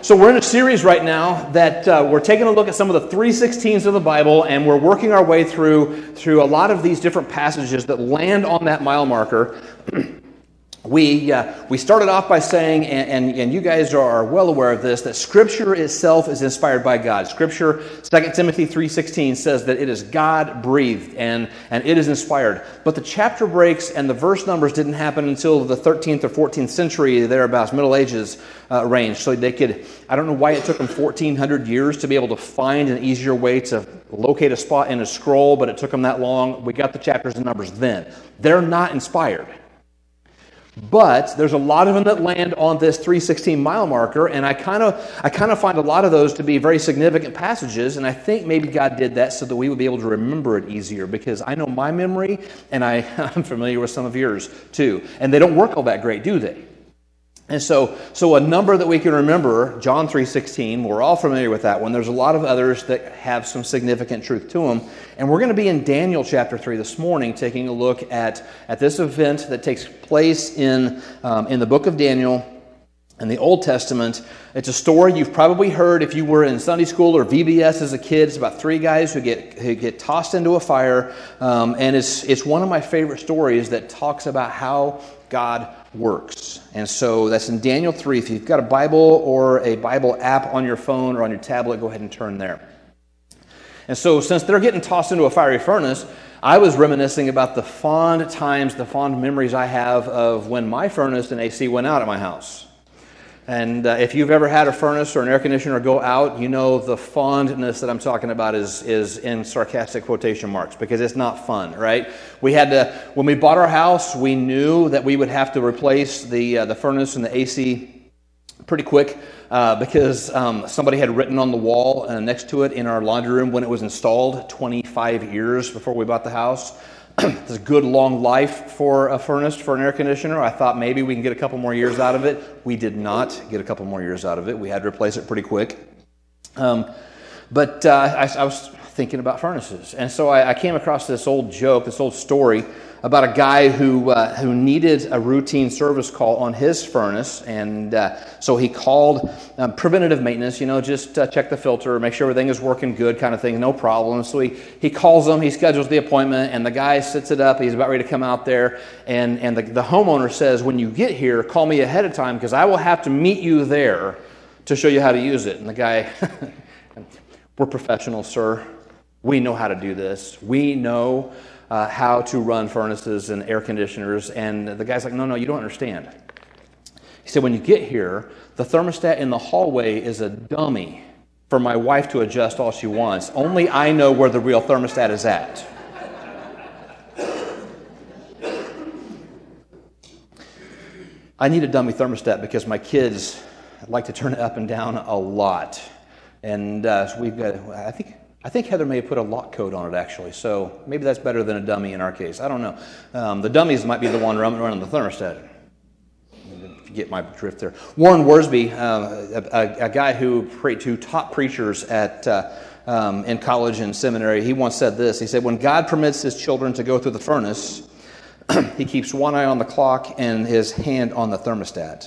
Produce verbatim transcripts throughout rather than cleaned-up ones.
so we're in a series right now that uh, we're taking a look at some of the three sixteens of the Bible, and we're working our way through through a lot of these different passages that land on that mile marker. We uh, we started off by saying, and, and, and you guys are well aware of this, that Scripture itself is inspired by God. Scripture, Second Timothy three sixteen says that it is God-breathed and, and it is inspired. But the chapter breaks and the verse numbers didn't happen until the thirteenth or fourteenth century, thereabouts, Middle Ages uh, range. So they could, I don't know why it took them fourteen hundred years to be able to find an easier way to locate a spot in a scroll, but it took them that long. We got the chapters and numbers then. They're not inspired. But there's a lot of them that land on this three sixteen mile marker, and I kind of I kind of find a lot of those to be very significant passages, and I think maybe God did that so that we would be able to remember it easier, because I know my memory, and I, I'm familiar with some of yours too, and they don't work all that great, do they? And so, so a number that we can remember, John three sixteen, we're all familiar with that one. There's a lot of others that have some significant truth to them. And we're going to be in Daniel chapter three this morning, taking a look at, at this event that takes place in, um, in the book of Daniel in the Old Testament. It's a story you've probably heard if you were in Sunday school or V B S as a kid. It's about three guys who get who get tossed into a fire. Um, and it's it's one of my favorite stories that talks about how God works. And so that's in Daniel three. If you've got a Bible or a Bible app on your phone or on your tablet, go ahead and turn there. And so since they're getting tossed into a fiery furnace, I was reminiscing about the fond times, the fond memories I have of when my furnace and A C went out at my house. And uh, if you've ever had a furnace or an air conditioner go out, you know the fondness that I'm talking about is is in sarcastic quotation marks, because it's not fun, right? We had to, when we bought our house, we knew that we would have to replace the uh, the furnace and the A C pretty quick uh, because um, somebody had written on the wall uh, next to it in our laundry room when it was installed twenty-five years before we bought the house. It's a good long life for a furnace, for an air conditioner. I thought maybe we can get a couple more years out of it. We did not get a couple more years out of it. We had to replace it pretty quick. Um, but uh, I, I was thinking about furnaces. And so I, I came across this old joke, this old story about a guy who uh, who needed a routine service call on his furnace, and uh, so he called um, preventative maintenance, you know, just uh, check the filter, make sure everything is working good kind of thing, no problem. So he, he calls them, he schedules the appointment, and the guy sets it up, he's about ready to come out there, and, and the, the homeowner says, when you get here, call me ahead of time, because I will have to meet you there to show you how to use it. And the guy, we're professionals, sir. We know how to do this. We know Uh, how to run furnaces and air conditioners. And the guy's like, no, no, you don't understand. He said, when you get here, the thermostat in the hallway is a dummy for my wife to adjust all she wants. Only I know where the real thermostat is at. I need a dummy thermostat because my kids like to turn it up and down a lot. And uh, so we've got, I think, I think Heather may have put a lock code on it, actually, so maybe that's better than a dummy in our case. I don't know. Um, the dummies might be the one running, running the thermostat. If you get my drift there. Warren Worsby, uh, a, a guy who prayed to top preachers at uh, um, in college and seminary, he once said this. He said, when God permits his children to go through the furnace, he keeps one eye on the clock and his hand on the thermostat.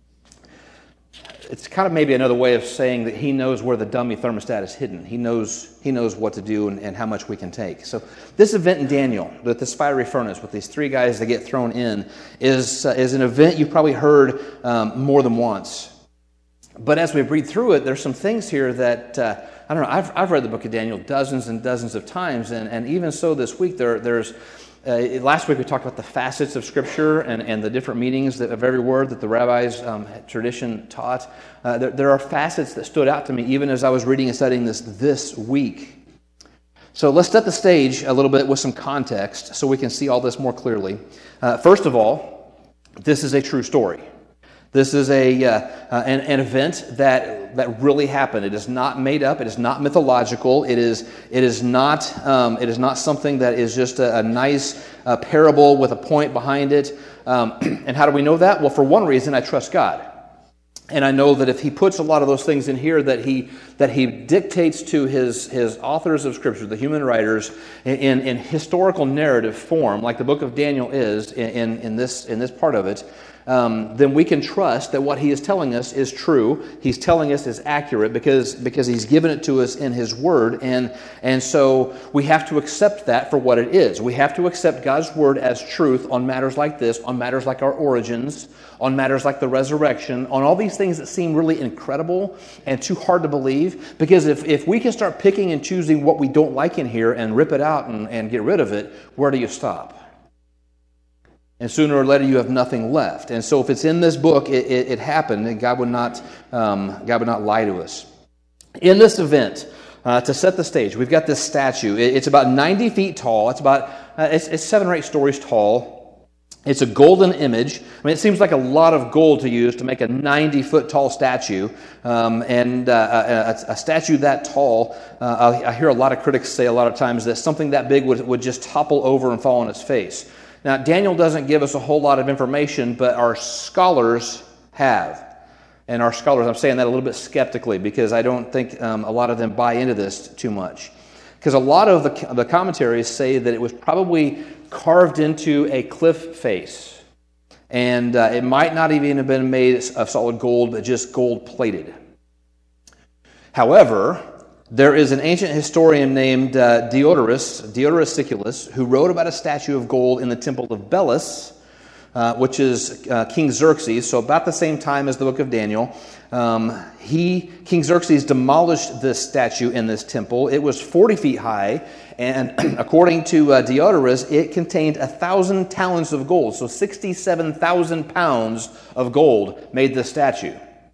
It's kind of maybe another way of saying that he knows where the dummy thermostat is hidden. He knows he knows what to do and, and how much we can take. So this event in Daniel, with this fiery furnace, with these three guys that get thrown in, is uh, is an event you've probably heard um, more than once. But as we read through it, there's some things here that, uh, I don't know, I've, I've read the book of Daniel dozens and dozens of times, and, and even so this week, there there's Uh, last week we talked about the facets of Scripture and, and the different meanings that, of every word that the rabbis' um, tradition taught. Uh, there, there are facets that stood out to me even as I was reading and studying this this week. So let's set the stage a little bit with some context so we can see all this more clearly. Uh, first of all, this is a true story. This is a uh, uh, an, an event that that really happened. It is not made up. It is not mythological. It is it is not um, it is not something that is just a, a nice uh, parable with a point behind it. Um, and how do we know that? Well, for one reason, I trust God, and I know that if He puts a lot of those things in here, that He that He dictates to His His authors of Scripture, the human writers, in in historical narrative form, like the book of Daniel is in in this in this part of it. um, then we can trust that what he is telling us is true. He's telling us is accurate because, because he's given it to us in his word. And, and so we have to accept that for what it is. We have to accept God's word as truth on matters like this, on matters like our origins, on matters like the resurrection, on all these things that seem really incredible and too hard to believe. Because if, if we can start picking and choosing what we don't like in here and rip it out and, and get rid of it, where do you stop? And sooner or later you have nothing left. And so if it's in this book, it, it, it happened, and God would not um, God would not lie to us. In this event, uh, to set the stage, we've got this statue. It, it's about ninety feet tall. It's about uh, it's, it's seven or eight stories tall. It's a golden image. I mean, it seems like a lot of gold to use to make a ninety-foot tall statue. Um, and uh, a, a statue that tall, uh, I, I hear a lot of critics say a lot of times that something that big would, would just topple over and fall on its face. Now, Daniel doesn't give us a whole lot of information, but our scholars have. And our scholars, I'm saying that a little bit skeptically because I don't think um, a lot of them buy into this too much. Because a lot of the, the commentaries say that it was probably carved into a cliff face. And uh, it might not even have been made of solid gold, but just gold-plated. However, there is an ancient historian named uh, Diodorus, Diodorus Siculus, who wrote about a statue of gold in the temple of Belus, uh, which is uh, King Xerxes, so about the same time as the book of Daniel. Um, he, King Xerxes, demolished this statue in this temple. It was forty feet high, and according to uh, Diodorus, it contained a thousand talents of gold, so sixty-seven thousand pounds of gold made this statue.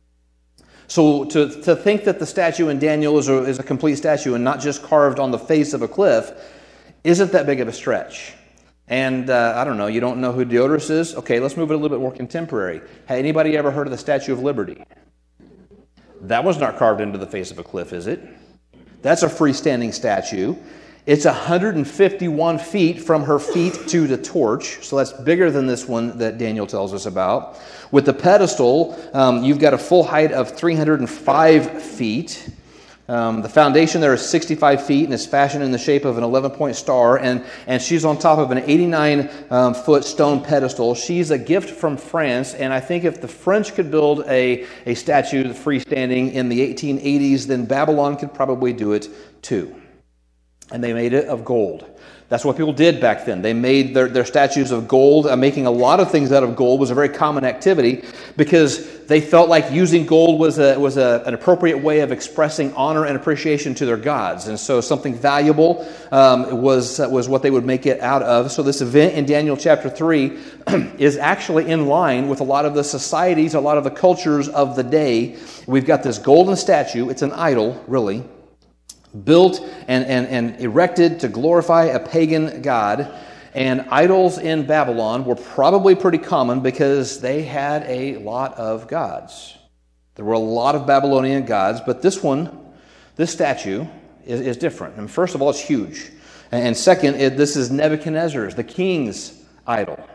So to, to think that the statue in Daniel is a, is a complete statue and not just carved on the face of a cliff isn't that big of a stretch. And uh, I don't know, you don't know who Diodorus is? Okay, let's move it a little bit more contemporary. Has anybody ever heard of the Statue of Liberty? That was not carved into the face of a cliff, is it? That's a freestanding statue. It's one hundred fifty-one feet from her feet to the torch, so that's bigger than this one that Daniel tells us about. With the pedestal, um, you've got a full height of three hundred five feet. Um, the foundation there is sixty-five feet and is fashioned in the shape of an eleven-point star, and, and she's on top of an eighty-nine foot stone pedestal. She's a gift from France, and I think if the French could build a, a statue freestanding in the eighteen eighties, then Babylon could probably do it too. And they made it of gold. That's what people did back then. They made their, their statues of gold. Uh, making a lot of things out of gold was a very common activity because they felt like using gold was a, was a, an appropriate way of expressing honor and appreciation to their gods. And so something valuable um, was, uh, was what they would make it out of. So this event in Daniel chapter three is actually in line with a lot of the societies, a lot of the cultures of the day. We've got this golden statue. It's an idol, really, built and, and, and erected to glorify a pagan god. And idols in Babylon were probably pretty common because they had a lot of gods. There were a lot of Babylonian gods, but this one, this statue, is, is different. And first of all, it's huge. And second, it, this is Nebuchadnezzar's, the king's idol.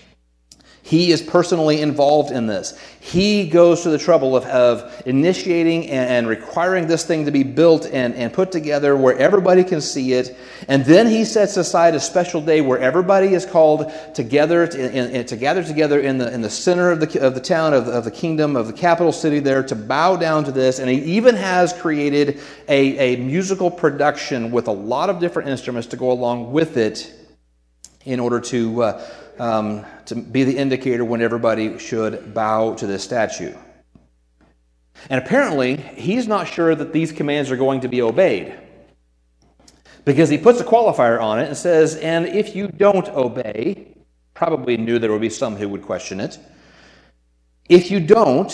He is personally involved in this. He goes to the trouble of, of initiating and, and requiring this thing to be built and, and put together where everybody can see it. And then he sets aside a special day where everybody is called together to, in, in, to gather together in the in the center of the of the town of, of the kingdom of the capital city there to bow down to this. And he even has created a, a musical production with a lot of different instruments to go along with it in order to. Uh, Um, to be the indicator when everybody should bow to this statue. And apparently, he's not sure that these commands are going to be obeyed. Because he puts a qualifier on it and says, and if you don't obey, probably knew there would be some who would question it. If you don't,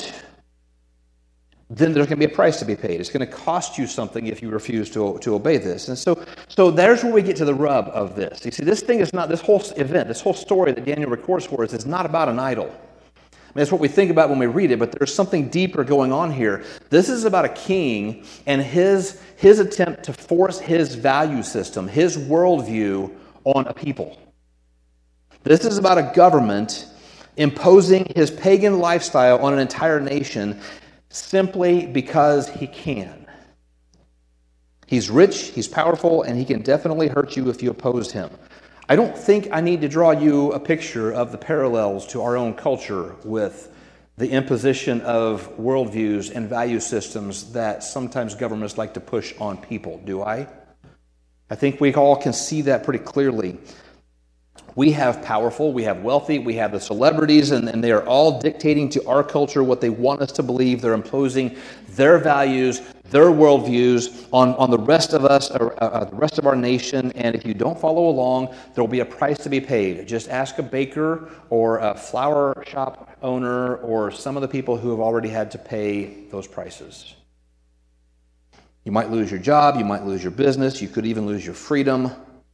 then there's going to be a price to be paid. It's going to cost you something if you refuse to, to obey this. And so, so there's where we get to the rub of this. You see, this thing is not, this whole event, this whole story that Daniel records for us is not about an idol. I mean, that's what we think about when we read it, but there's something deeper going on here. This is about a king and his, his attempt to force his value system, his worldview on a people. This is about a government imposing his pagan lifestyle on an entire nation simply because he can. He's rich, he's powerful, and he can definitely hurt you if you oppose him. I don't think I need to draw you a picture of the parallels to our own culture with the imposition of worldviews and value systems that sometimes governments like to push on people, do I? I think we all can see that pretty clearly. We have powerful, we have wealthy, we have the celebrities, and, and they are all dictating to our culture what they want us to believe. They're imposing their values, their worldviews on, on the rest of us, or, uh, the rest of our nation, and if you don't follow along, there will be a price to be paid. Just ask a baker or a flower shop owner or some of the people who have already had to pay those prices. You might lose your job, you might lose your business, you could even lose your freedom.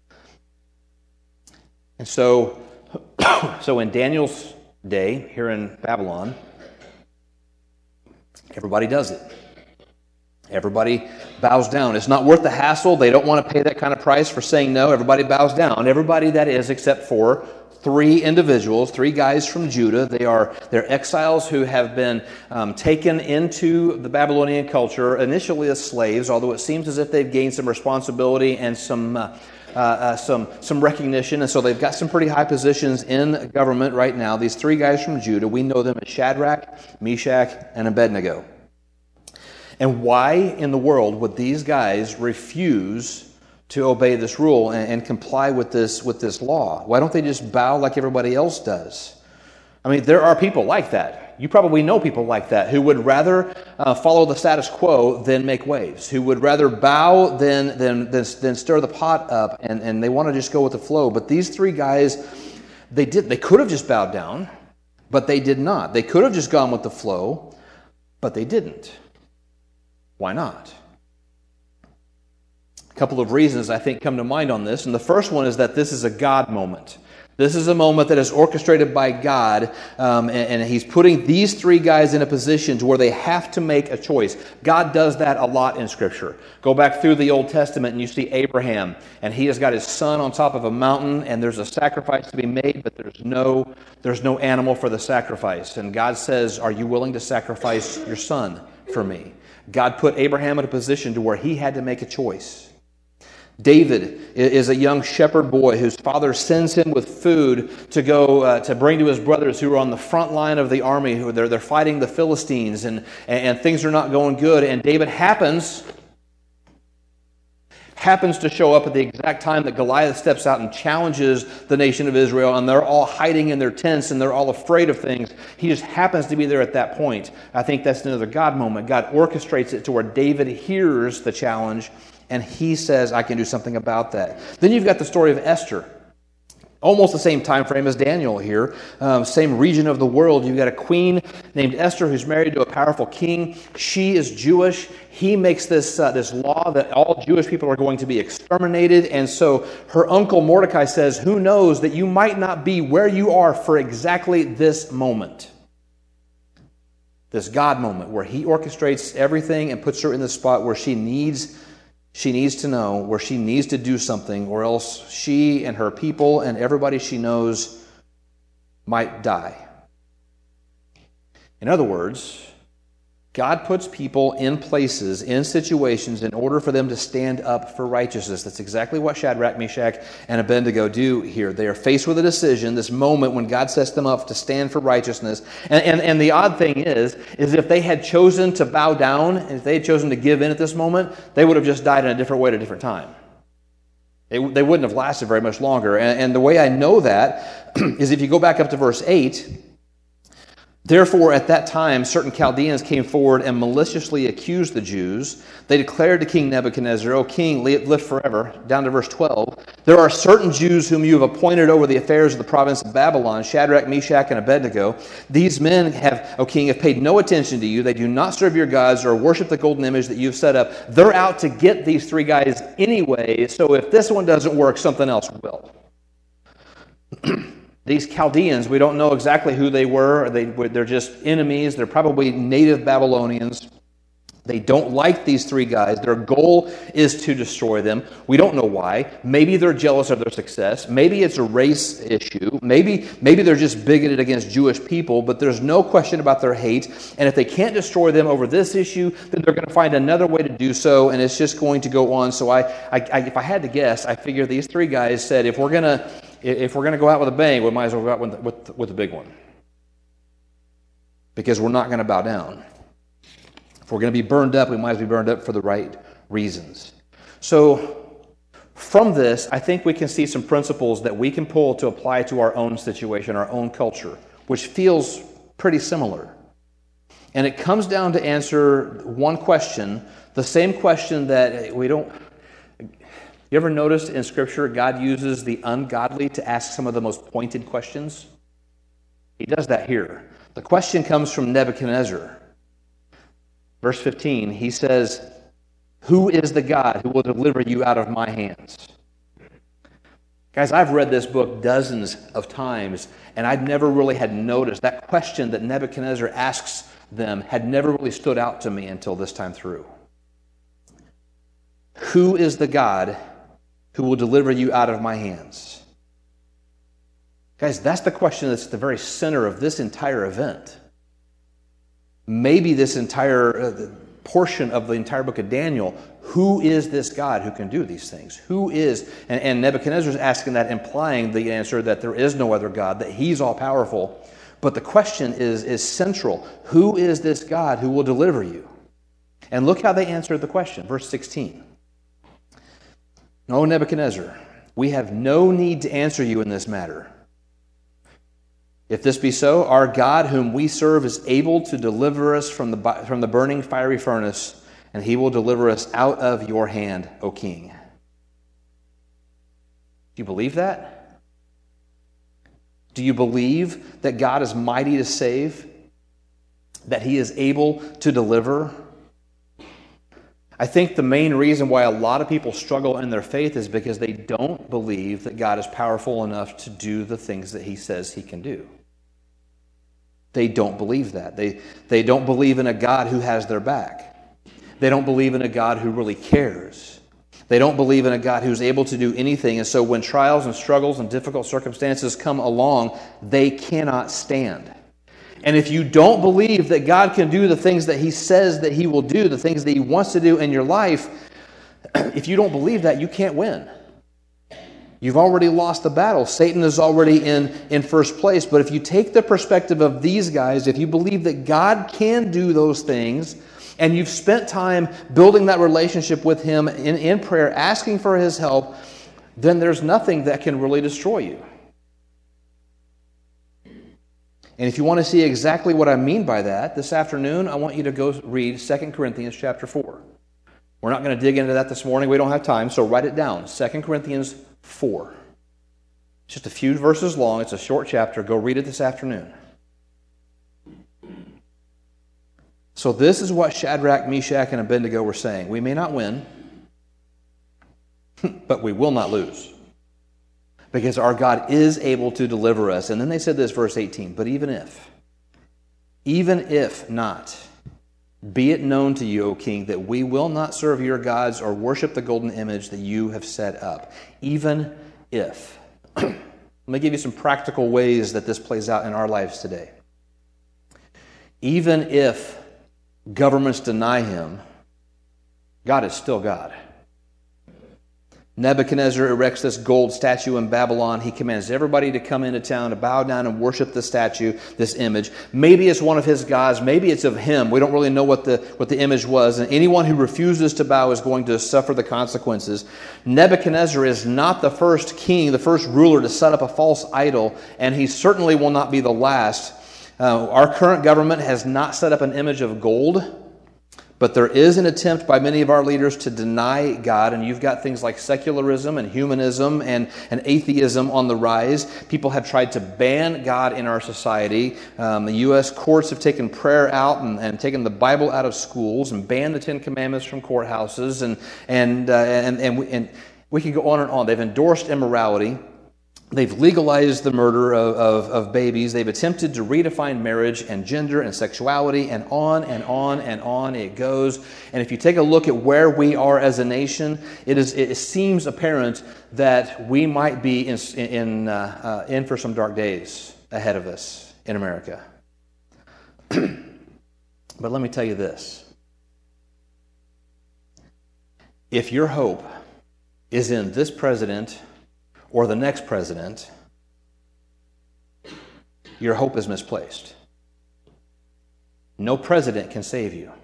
And so, so in Daniel's day here in Babylon, everybody does it. Everybody bows down. It's not worth the hassle. They don't want to pay that kind of price for saying no. Everybody bows down. Everybody, that is, except for three individuals, three guys from Judah. They are they're exiles who have been um, taken into the Babylonian culture, initially as slaves, although it seems as if they've gained some responsibility and some uh, uh, uh, some some recognition, and so they've got some pretty high positions in government right now. These three guys from Judah, we know them as Shadrach, Meshach, and Abednego. And why in the world would these guys refuse to obey this rule and, and comply with this with this law? Why don't they just bow like everybody else does? I mean, there are people like that. You probably know people like that who would rather uh, follow the status quo than make waves, who would rather bow than than than, than stir the pot up, and, and they want to just go with the flow. But these three guys, they did. They could have just bowed down, but they did not. They could have just gone with the flow, but they didn't. Why not? A couple of reasons I think come to mind on this, and the first one is that this is a God moment. This is a moment that is orchestrated by God, um, and, and He's putting these three guys in a position to where they have to make a choice. God does that a lot in Scripture. Go back through the Old Testament and you see Abraham, and he has got his son on top of a mountain, and there's a sacrifice to be made, but there's no, there's no animal for the sacrifice. And God says, "Are you willing to sacrifice your son for me?" God put Abraham in a position to where he had to make a choice. David is a young shepherd boy whose father sends him with food to go uh, to bring to his brothers who are on the front line of the army, who they're, they're fighting the Philistines, and, and, and things are not going good. And David happens, happens to show up at the exact time that Goliath steps out and challenges the nation of Israel, and they're all hiding in their tents and they're all afraid of things. He just happens to be there at that point. I think that's another God moment. God orchestrates it to where David hears the challenge, and he says, "I can do something about that." Then you've got the story of Esther. Almost the same time frame as Daniel here. Um, same region of the world. You've got a queen named Esther who's married to a powerful king. She is Jewish. He makes this uh, this law that all Jewish people are going to be exterminated. And so her uncle Mordecai says, "Who knows that you might not be where you are for exactly this moment." This God moment where He orchestrates everything and puts her in the spot where she needs She needs to know, where she needs to do something, or else she and her people and everybody she knows might die. In other words, God puts people in places, in situations, in order for them to stand up for righteousness. That's exactly what Shadrach, Meshach, and Abednego do here. They are faced with a decision, this moment when God sets them up to stand for righteousness. And, and, and the odd thing is, is if they had chosen to bow down, if they had chosen to give in at this moment, they would have just died in a different way at a different time. They, they wouldn't have lasted very much longer. And, and the way I know that is if you go back up to verse eight, "Therefore, at that time, certain Chaldeans came forward and maliciously accused the Jews. They declared to King Nebuchadnezzar, 'O king, live forever.'" Down to verse twelve. "There are certain Jews whom you have appointed over the affairs of the province of Babylon, Shadrach, Meshach, and Abednego. These men have, O king, have paid no attention to you. They do not serve your gods or worship the golden image that you've set up. They're out to get these three guys anyway, so if this one doesn't work, something else will." These Chaldeans, we don't know exactly who they were. They, they're just enemies. They're probably native Babylonians. They don't like these three guys. Their goal is to destroy them. We don't know why. Maybe they're jealous of their success. Maybe it's a race issue. Maybe, maybe they're just bigoted against Jewish people, but there's no question about their hate. And if they can't destroy them over this issue, then they're going to find another way to do so, and it's just going to go on. So I, I, I if I had to guess, I figure these three guys said, if we're going to if we're going to go out with a bang, we might as well go out with, with, with a big one. Because we're not going to bow down. If we're going to be burned up, we might as well be burned up for the right reasons. So, from this, I think we can see some principles that we can pull to apply to our own situation, our own culture, which feels pretty similar. And it comes down to answer one question, the same question that we don't... You ever noticed in Scripture God uses the ungodly to ask some of the most pointed questions? He does that here. The question comes from Nebuchadnezzar. Verse fifteen, he says, "Who is the God who will deliver you out of my hands?" Guys, I've read this book dozens of times, and I've never really had noticed that question that Nebuchadnezzar asks them had never really stood out to me until this time through. Who is the God who will deliver you out of my hands? Guys, that's the question that's at the very center of this entire event. Maybe this entire uh, portion of the entire book of Daniel. Who is this God who can do these things? Who is, and, and Nebuchadnezzar is asking that, implying the answer that there is no other God, that he's all-powerful. But the question is, is central. Who is this God who will deliver you? And look how they answered the question. Verse sixteen. "O Nebuchadnezzar, we have no need to answer you in this matter. If this be so, our God whom we serve is able to deliver us from the, from the burning fiery furnace, and he will deliver us out of your hand, O king." Do you believe that? Do you believe that God is mighty to save? That he is able to deliver? I think the main reason why a lot of people struggle in their faith is because they don't believe that God is powerful enough to do the things that he says he can do. They don't believe that. They, they don't believe in a God who has their back. They don't believe in a God who really cares. They don't believe in a God who's able to do anything. And so when trials and struggles and difficult circumstances come along, they cannot stand. And if you don't believe that God can do the things that he says that he will do, the things that he wants to do in your life, if you don't believe that, you can't win. You've already lost the battle. Satan is already in, in first place. But if you take the perspective of these guys, if you believe that God can do those things, and you've spent time building that relationship with him in, in prayer, asking for his help, then there's nothing that can really destroy you. And if you want to see exactly what I mean by that, this afternoon I want you to go read Second Corinthians chapter four. We're not going to dig into that this morning. We don't have time, so write it down. Second Corinthians four. It's just a few verses long. It's a short chapter. Go read it this afternoon. So this is what Shadrach, Meshach, and Abednego were saying. We may not win, but we will not lose. Because our God is able to deliver us. And then they said this, verse eighteen, "But even if, even if not, be it known to you, O king, that we will not serve your gods or worship the golden image that you have set up." Even if. Let me give you some practical ways that this plays out in our lives today. Even if governments deny him, God is still God. Nebuchadnezzar erects this gold statue in Babylon. He commands everybody to come into town to bow down and worship the statue, this image. Maybe it's one of his gods. Maybe it's of him. We don't really know what the, what the image was. And anyone who refuses to bow is going to suffer the consequences. Nebuchadnezzar is not the first king, the first ruler to set up a false idol, and he certainly will not be the last. Uh, our current government has not set up an image of gold. But there is an attempt by many of our leaders to deny God, and you've got things like secularism and humanism and, and atheism on the rise. People have tried to ban God in our society. Um, the U S courts have taken prayer out and, and taken the Bible out of schools and banned the Ten Commandments from courthouses, and and uh, and and we, and we can go on and on. They've endorsed immorality. They've legalized the murder of, of, of babies. They've attempted to redefine marriage and gender and sexuality, and on and on and on it goes. And if you take a look at where we are as a nation, it is it seems apparent that we might be in in, uh, uh, in for some dark days ahead of us in America. But let me tell you this. If your hope is in this president or the next president, your hope is misplaced. No president can save you.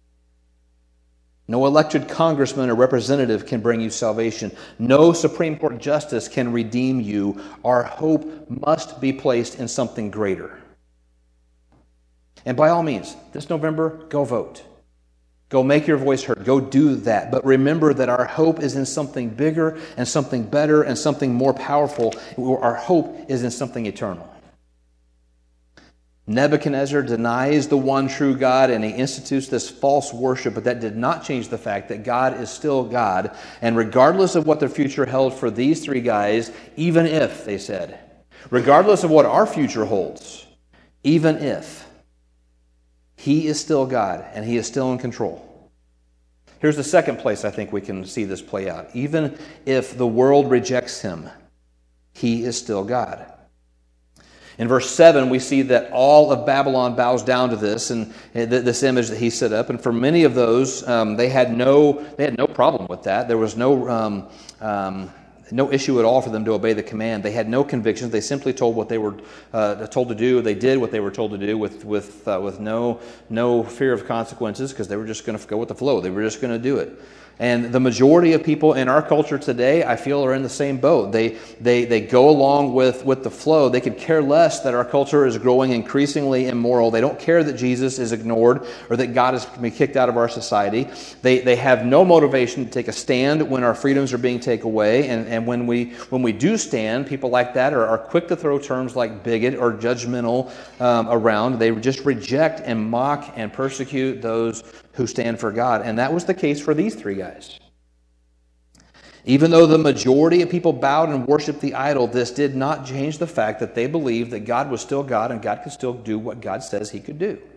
No elected congressman or representative can bring you salvation. No Supreme Court justice can redeem you. Our hope must be placed in something greater. And by all means, this November, go vote. Go make your voice heard. Go do that. But remember that our hope is in something bigger and something better and something more powerful. Our hope is in something eternal. Nebuchadnezzar denies the one true God and he institutes this false worship, but that did not change the fact that God is still God. And regardless of what their future held for these three guys, even if, they said, regardless of what our future holds, even if, He is still God and He is still in control. Here's the second place I think we can see this play out. Even if the world rejects Him, He is still God. In verse seven, we see that all of Babylon bows down to this and this image that he set up. And for many of those, um, they had no they had no problem with that. There was no um, um, no issue at all for them to obey the command. They had no convictions. They simply told what they were uh, told to do. They did what they were told to do with with uh, with no no fear of consequences because they were just going to go with the flow. They were just going to do it. And the majority of people in our culture today, I feel, are in the same boat. They they they go along with, with the flow. They could care less that our culture is growing increasingly immoral. They don't care that Jesus is ignored or that God has been kicked out of our society. They they have no motivation to take a stand when our freedoms are being taken away. And, and when we when we do stand, people like that are, are quick to throw terms like bigot or judgmental um, around. They just reject and mock and persecute those who stand for God. And that was the case for these three guys. Even though the majority of people bowed and worshiped the idol, this did not change the fact that they believed that God was still God and God could still do what God says He could do.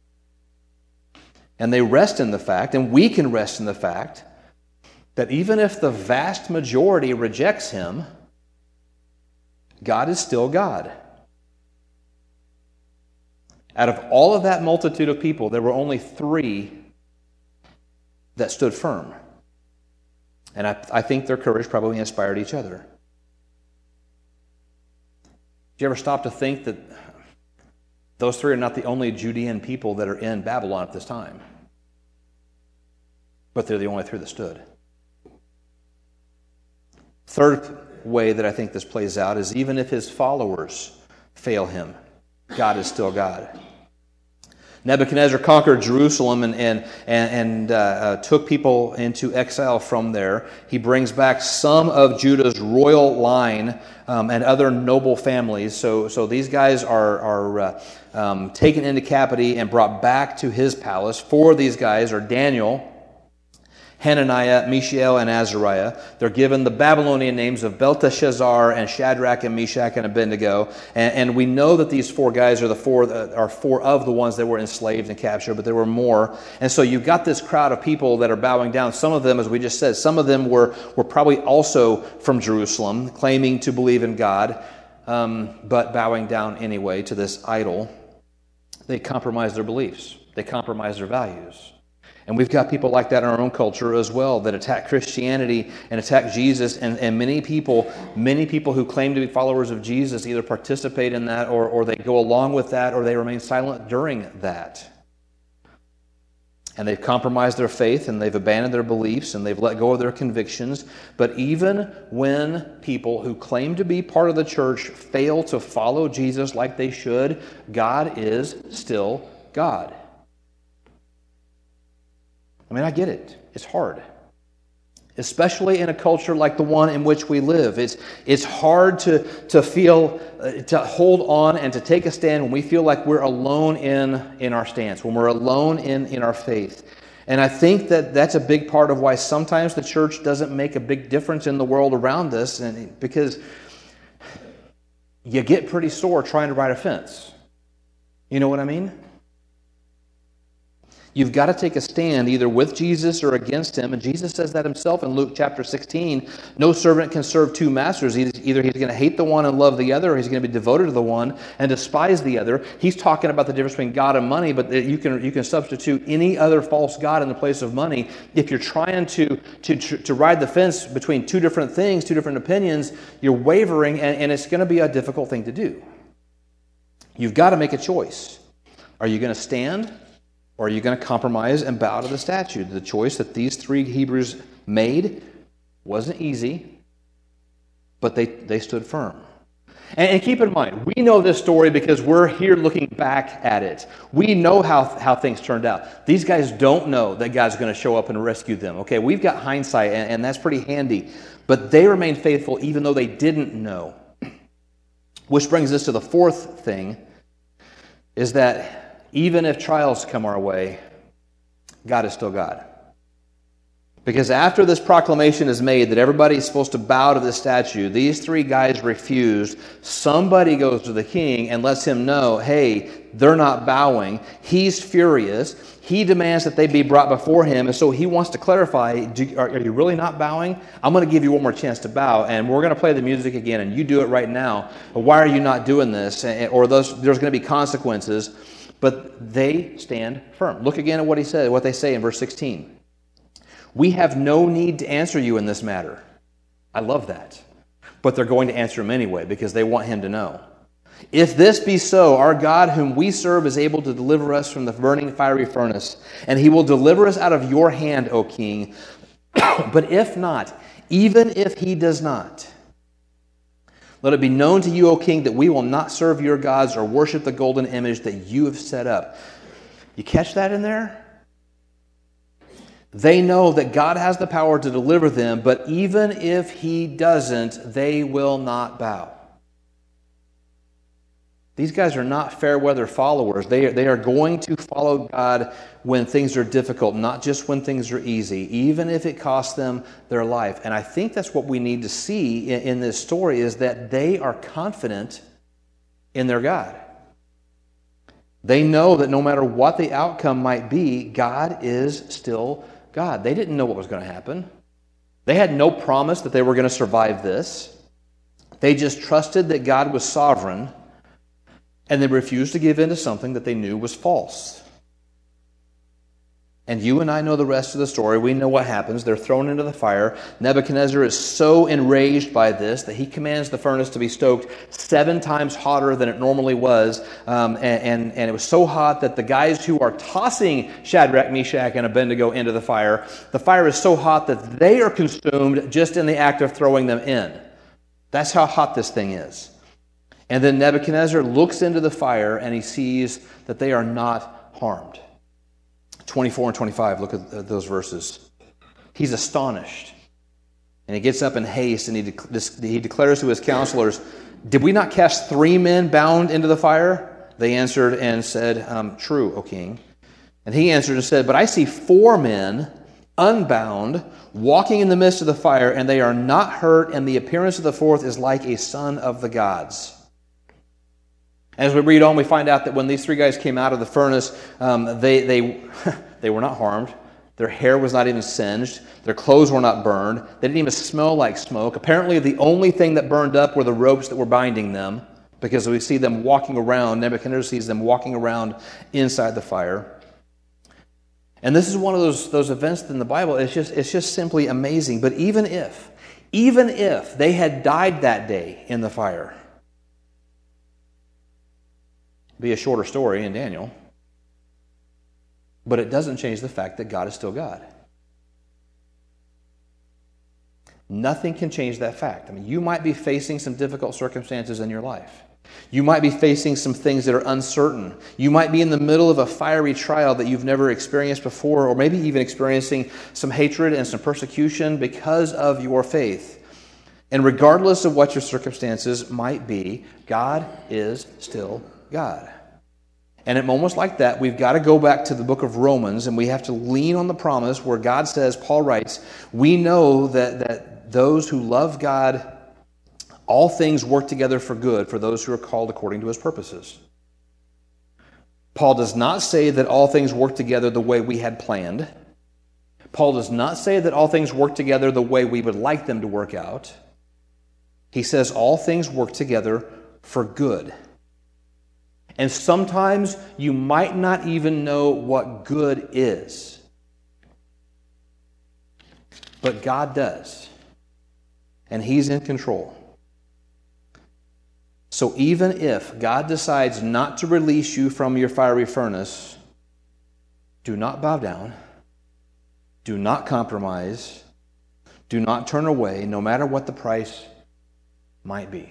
And they rest in the fact, and we can rest in the fact, that even if the vast majority rejects Him, God is still God. Out of all of that multitude of people, there were only three that stood firm. And I, I think their courage probably inspired each other. Did you ever stop to think that those three are not the only Judean people that are in Babylon at this time? But they're the only three that stood. Third way that I think this plays out is even if His followers fail Him, God is still God. Nebuchadnezzar conquered Jerusalem and and and uh, uh, took people into exile from there. He brings back some of Judah's royal line um, and other noble families. So so these guys are are uh, um, taken into captivity and brought back to his palace. Four of these guys are Daniel, Hananiah, Mishael, and Azariah. They're given the Babylonian names of Belteshazzar and Shadrach and Meshach and Abednego. And, and we know that these four guys are the four uh, are four of the ones that were enslaved and captured, but there were more. And so you've got this crowd of people that are bowing down. Some of them, as we just said, some of them were, were probably also from Jerusalem, claiming to believe in God, um, but bowing down anyway to this idol. They compromise their beliefs. They compromise their values. And we've got people like that in our own culture as well that attack Christianity and attack Jesus. And, and many people, many people who claim to be followers of Jesus either participate in that or, or they go along with that or they remain silent during that. And they've compromised their faith and they've abandoned their beliefs and they've let go of their convictions. But even when people who claim to be part of the church fail to follow Jesus like they should, God is still God. I mean, I get it. It's hard. Especially in a culture like the one in which we live. It's it's hard to, to feel, uh, to hold on and to take a stand when we feel like we're alone in, in our stance, when we're alone in, in our faith. And I think that that's a big part of why sometimes the church doesn't make a big difference in the world around us, and because you get pretty sore trying to ride a fence. You know what I mean? You've got to take a stand either with Jesus or against him. And Jesus says that himself in Luke chapter sixteen. No servant can serve two masters. Either he's going to hate the one and love the other, or he's going to be devoted to the one and despise the other. He's talking about the difference between God and money, but you can you can substitute any other false god in the place of money. If you're trying to, to, to ride the fence between two different things, two different opinions, you're wavering, and, and it's going to be a difficult thing to do. You've got to make a choice. Are you going to stand? Or are you going to compromise and bow to the statue? The choice that these three Hebrews made wasn't easy, but they, they stood firm. And, and keep in mind, we know this story because we're here looking back at it. We know how, how things turned out. These guys don't know that God's going to show up and rescue them. Okay, we've got hindsight, and, and that's pretty handy. But they remained faithful even though they didn't know. Which brings us to the fourth thing, is that even if trials come our way, God is still God. Because after this proclamation is made that everybody's supposed to bow to the statue, these three guys refused. Somebody goes to the king and lets him know, hey, they're not bowing. He's furious. He demands that they be brought before him, and so he wants to clarify, do, are, are you really not bowing? I'm going to give you one more chance to bow, and we're going to play the music again, and you do it right now. But why are you not doing this? Or those, there's going to be consequences. But they stand firm. Look again at what he said, what they say in verse sixteen. We have no need to answer you in this matter. I love that. But they're going to answer him anyway because they want him to know. If this be so, our God whom we serve is able to deliver us from the burning fiery furnace, and he will deliver us out of your hand, O king. But if not, even if he does not, let it be known to you, O king, that we will not serve your gods or worship the golden image that you have set up. You catch that in there? They know that God has the power to deliver them, but even if he doesn't, they will not bow. These guys are not fair weather followers. They are, they are going to follow God when things are difficult, not just when things are easy, even if it costs them their life. And I think that's what we need to see in, in this story, is that they are confident in their God. They know that no matter what the outcome might be, God is still God. They didn't know what was going to happen. They had no promise that they were going to survive this. They just trusted that God was sovereign, and they refused to give in to something that they knew was false. And you and I know the rest of the story. We know what happens. They're thrown into the fire. Nebuchadnezzar is so enraged by this that he commands the furnace to be stoked seven times hotter than it normally was. Um, and, and, and it was so hot that the guys who are tossing Shadrach, Meshach, and Abednego into the fire, the fire is so hot that they are consumed just in the act of throwing them in. That's how hot this thing is. And then Nebuchadnezzar looks into the fire and he sees that they are not harmed. twenty-four and twenty-five, look at those verses. He's astonished. And he gets up in haste and he, de- he declares to his counselors, did we not cast three men bound into the fire? They answered and said, um, true, O king. And he answered and said, but I see four men unbound, walking in the midst of the fire, and they are not hurt, and the appearance of the fourth is like a son of the gods. As we read on, we find out that when these three guys came out of the furnace, um, they, they, they were not harmed. Their hair was not even singed. Their clothes were not burned. They didn't even smell like smoke. Apparently, the only thing that burned up were the ropes that were binding them, because we see them walking around. Nebuchadnezzar sees them walking around inside the fire. And this is one of those, those events in the Bible. It's just, it's just simply amazing. But even if, even if they had died that day in the fire, be a shorter story in Daniel, but it doesn't change the fact that God is still God. Nothing can change that fact. I mean, you might be facing some difficult circumstances in your life. You might be facing some things that are uncertain. You might be in the middle of a fiery trial that you've never experienced before, or maybe even experiencing some hatred and some persecution because of your faith. And regardless of what your circumstances might be, God is still God. And at moments like that, we've got to go back to the book of Romans, and we have to lean on the promise where God says, Paul writes, we know that, that those who love God, all things work together for good for those who are called according to his purposes. Paul does not say that all things work together the way we had planned. Paul does not say that all things work together the way we would like them to work out. He says all things work together for good. And sometimes you might not even know what good is. But God does. And He's in control. So even if God decides not to release you from your fiery furnace, do not bow down. Do not compromise. Do not turn away, no matter what the price might be.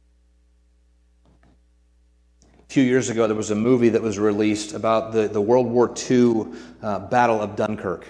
A few years ago, there was a movie that was released about the, the World War Two uh, Battle of Dunkirk.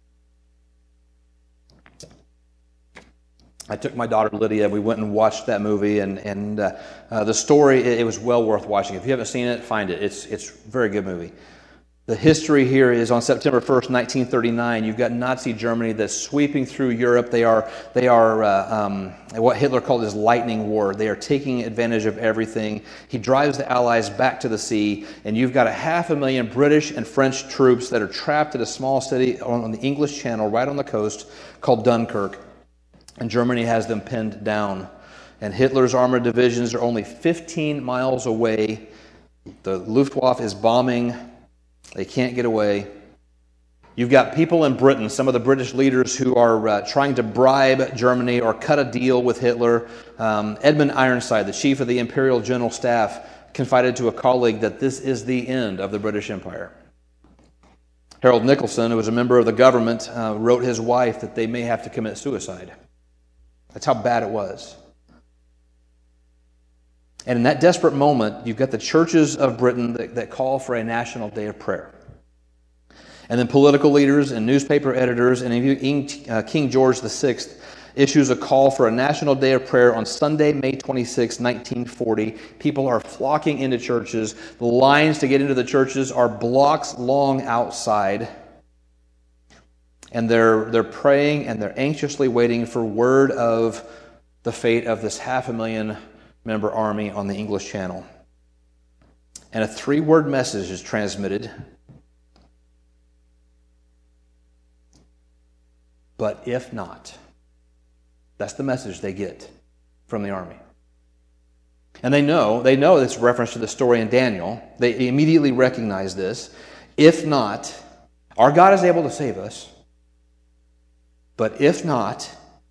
I took my daughter Lydia. We went and watched that movie, and and uh, uh, the story, it, it was well worth watching. If you haven't seen it, find it. It's it's a very good movie. The history here is on September first, nineteen thirty-nine. You've got Nazi Germany that's sweeping through Europe. They are they are uh, um, what Hitler called his lightning war. They are taking advantage of everything. He drives the Allies back to the sea, and you've got a half a million British and French troops that are trapped at a small city on, on the English Channel, right on the coast, called Dunkirk. And Germany has them pinned down. And Hitler's armored divisions are only fifteen miles away. The Luftwaffe is bombing. They can't get away. You've got people in Britain, some of the British leaders who are uh, trying to bribe Germany or cut a deal with Hitler. Um, Edmund Ironside, the chief of the Imperial General Staff, confided to a colleague that this is the end of the British Empire. Harold Nicholson, who was a member of the government, uh, wrote his wife that they may have to commit suicide. That's how bad it was. And in that desperate moment, you've got the churches of Britain that, that call for a national day of prayer. And then political leaders and newspaper editors, and uh, King George the Sixth issues a call for a national day of prayer on Sunday, May twenty-sixth, nineteen forty. People are flocking into churches. The lines to get into the churches are blocks long outside. And they're they're praying and they're anxiously waiting for word of the fate of this half a million member army on the English Channel. And a three-word message is transmitted. But if not, that's the message they get from the army. And they know, they know this reference to the story in Daniel. They immediately recognize this. If not, our God is able to save us. But if not,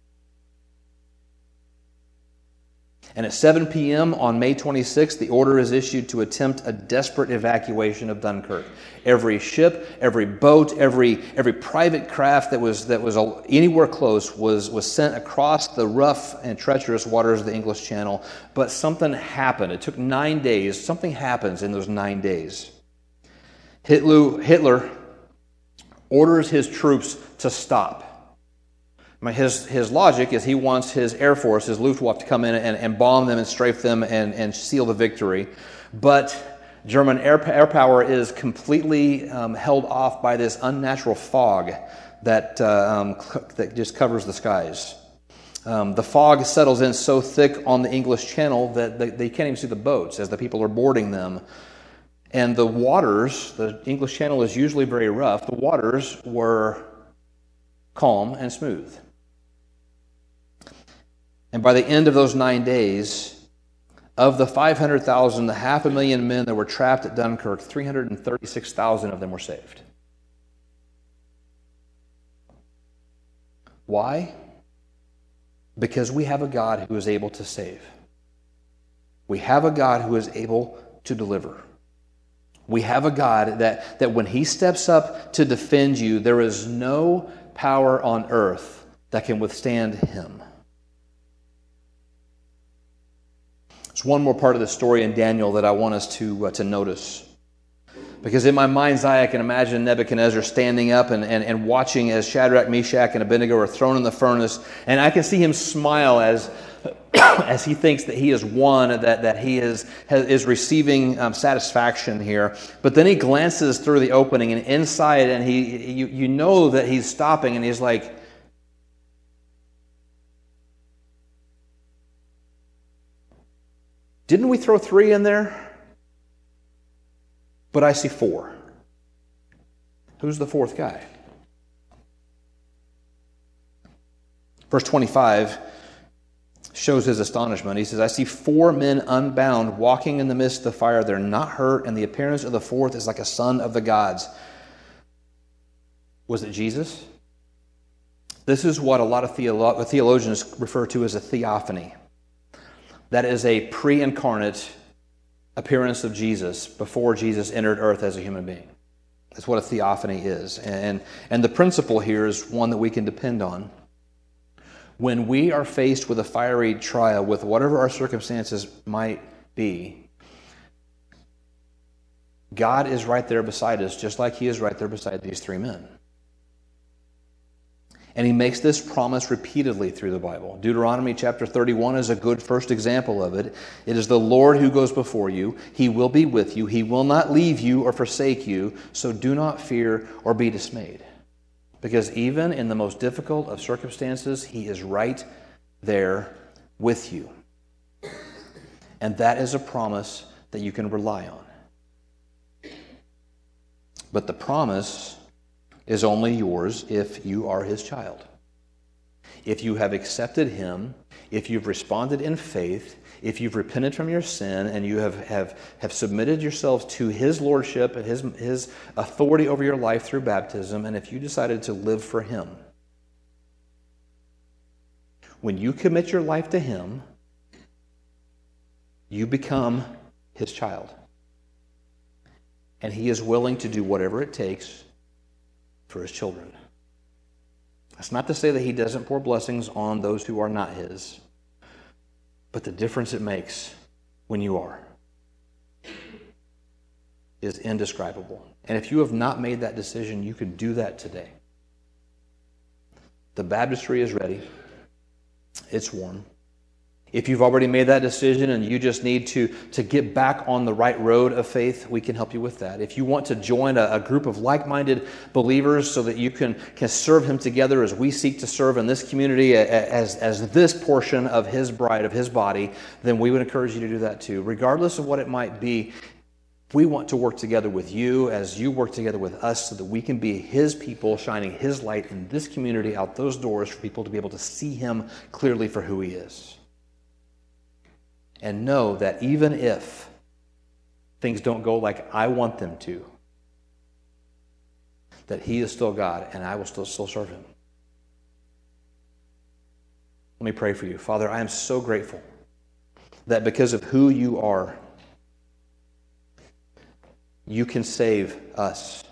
and at seven p.m. on May twenty-sixth, the order is issued to attempt a desperate evacuation of Dunkirk. Every ship, every boat, every every private craft that was that was anywhere close was, was sent across the rough and treacherous waters of the English Channel. But something happened. It took nine days. Something happens in those nine days. Hitler, Hitler orders his troops to stop. His, his logic is he wants his Air Force, his Luftwaffe, to come in and, and bomb them and strafe them and, and seal the victory. But German air, air power is completely um, held off by this unnatural fog that, uh, um, that just covers the skies. Um, the fog settles in so thick on the English Channel that they, they can't even see the boats as the people are boarding them. And the waters, the English Channel is usually very rough, the waters were calm and smooth. And by the end of those nine days, of the five hundred thousand, the half a million men that were trapped at Dunkirk, three hundred thirty-six thousand of them were saved. Why? Because we have a God who is able to save. We have a God who is able to deliver. We have a God that, that when He steps up to defend you, there is no power on earth that can withstand Him. There's one more part of the story in Daniel that I want us to uh, to notice. Because in my mind's eye, I can imagine Nebuchadnezzar standing up and, and, and watching as Shadrach, Meshach, and Abednego are thrown in the furnace. And I can see him smile as, as he thinks that he has won, that, that he is, has, is receiving um, satisfaction here. But then he glances through the opening and inside, and he you, you know that he's stopping, and he's like, didn't we throw three in there? but I see four. Who's the fourth guy? Verse twenty-five shows his astonishment. He says, I see four men unbound walking in the midst of the fire. They're not hurt, and the appearance of the fourth is like a son of the gods. Was it Jesus? This is what a lot of theolo- theologians refer to as a theophany. That is a pre-incarnate appearance of Jesus before Jesus entered earth as a human being. That's what a theophany is. And, and the principle here is one that we can depend on. When we are faced with a fiery trial, with whatever our circumstances might be, God is right there beside us, just like He is right there beside these three men. And He makes this promise repeatedly through the Bible. Deuteronomy chapter thirty-one is a good first example of it. It is the Lord who goes before you. He will be with you. He will not leave you or forsake you. So do not fear or be dismayed. Because even in the most difficult of circumstances, He is right there with you. And that is a promise that you can rely on. But the promise is only yours if you are His child. If you have accepted Him, if you've responded in faith, if you've repented from your sin and you have, have, have submitted yourselves to His lordship and His, His authority over your life through baptism, and if you decided to live for Him, when you commit your life to Him, you become His child. And He is willing to do whatever it takes for His children. That's not to say that He doesn't pour blessings on those who are not His, but the difference it makes when you are is indescribable. And if you have not made that decision, you can do that today. The baptistry is ready. It's warm. If you've already made that decision and you just need to, to get back on the right road of faith, we can help you with that. If you want to join a, a group of like-minded believers so that you can, can serve Him together as we seek to serve in this community as, as this portion of His bride, of His body, then we would encourage you to do that too. Regardless of what it might be, we want to work together with you as you work together with us so that we can be His people, shining His light in this community out those doors for people to be able to see Him clearly for who He is. And know that even if things don't go like I want them to, that He is still God and I will still, still serve Him. Let me pray for you. Father, I am so grateful that because of who You are, You can save us,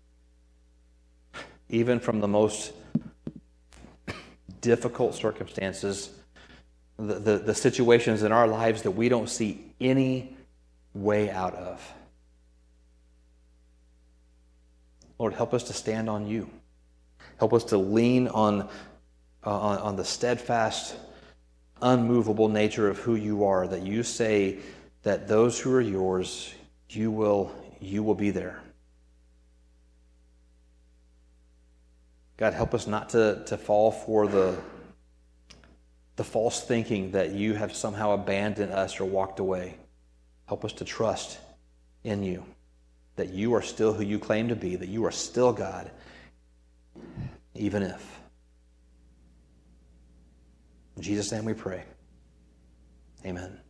even from the most difficult circumstances, The, the, the situations in our lives that we don't see any way out of. Lord, help us to stand on You. Help us to lean on, uh, on, on the steadfast, unmovable nature of who You are, that You say that those who are Yours, You will, you will be there. God, help us not to, to fall for the the false thinking that You have somehow abandoned us or walked away. Help us to trust in You, that You are still who You claim to be, that You are still God, even if. In Jesus' name we pray. Amen.